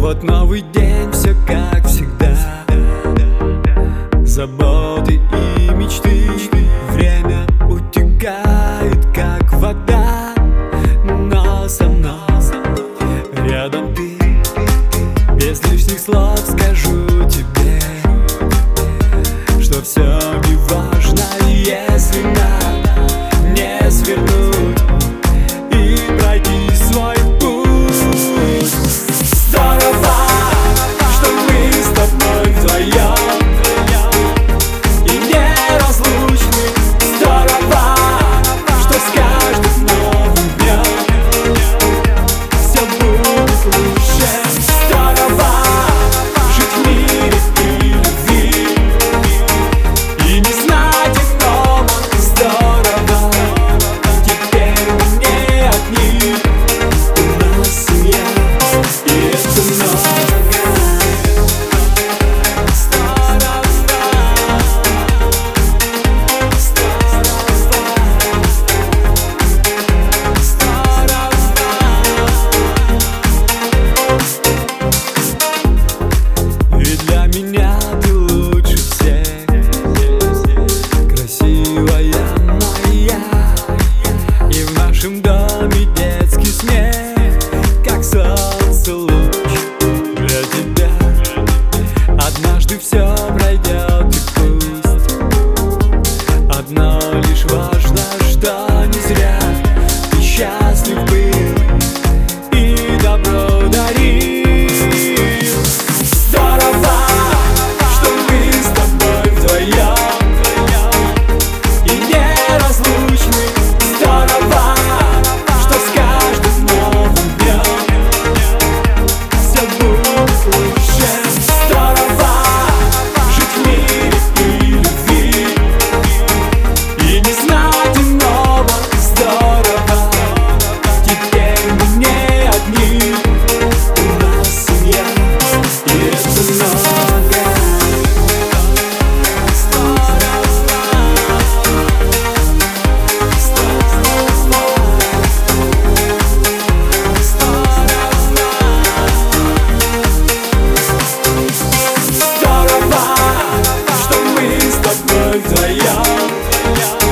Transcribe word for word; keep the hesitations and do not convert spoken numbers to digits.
Вот новый день, все как всегда. Заботы и мечты, время утекает, как вода. Но со мной рядом ты, без лишних слов скажу тебе, что все не важно, если нам не свернуть и пройти свой путь. Здорово, что мы с тобой вдвоем и неразлучны. Здорово, что с каждым новым днем все будет лучше. Здорово жить в мире и любви и не знать иного. Здорово, теперь мы не одни, у нас семья, и это много. И для меня ты лучше всех, красивая моя. И в нашем доме детский смех, как солнце луч для тебя. Однажды все пройдет и пусть. Одно лишь важно, что не зря ты счастлив был и добро дарил. Здорово, что мы с тобой вдвоем и неразлучны. Здорово, что с каждым новым днем все будет лучше. Здорово жить в мире и любви и не знать иного. Здорово, теперь мы не одни, у нас семья, и это много. Здорово, что мы с тобой вдвоем